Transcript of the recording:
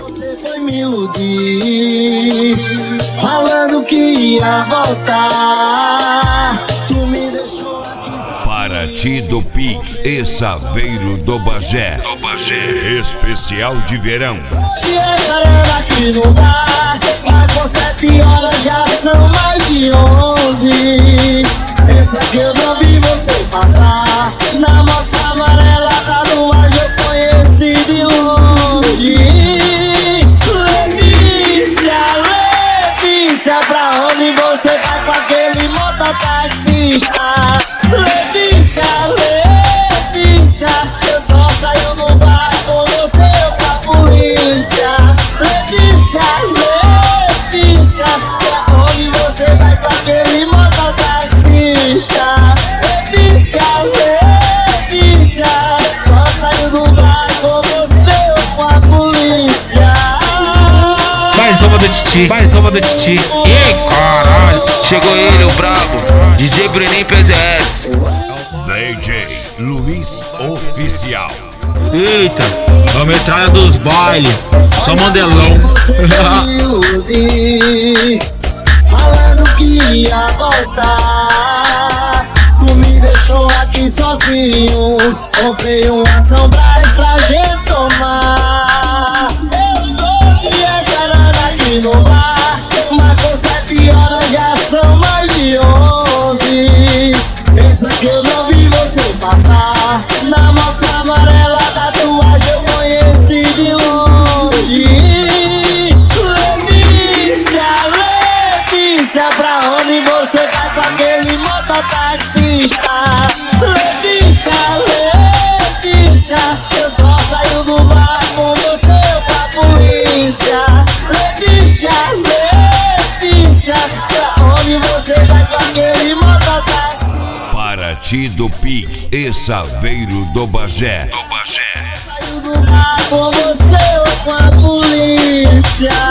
Você foi me iludir, falando que ia voltar. Tu me deixou aqui sozinho. Paraty do Pique e Saveiro do Bagé. Especial de verão. E esperando aqui no bar, marcou 7 horas, já são mais de 11. Pensa que eu não vi você passar na moto amarela, tatuagem eu conheci de longe. Letícia, pra onde você vai com aquele mototaxista? Letícia, eu só saio no bar com você ou com a polícia. Letícia, pra onde você vai com aquele mototaxista? Letícia, só saio do bar com você ou com a polícia. Mais uma do Titi. Ei, caralho, chegou ele, o brabo, DJ Bruninho PZS. DJ Luiz Oficial. Eita, é a metralha dos bailes, só mandelão. Falando que ia voltar, tu me deixou aqui sozinho. Comprei uma São Brás pra gente tomar. Eu tô aqui esperando aqui no bar, marcou 7 horas, já são mais de 11. Pensa que eu não vi você passar na moto amarela, tatuagem eu conheci de longe. Letícia, pra onde você vai com aquele mototaxista? Letícia, eu só saio do bar com você ou com a polícia. Letícia, pra onde você vai com aquele mototaxista? Paraty do Pique e Saveiro do Bagé. Saio do bar com você ou com a polícia.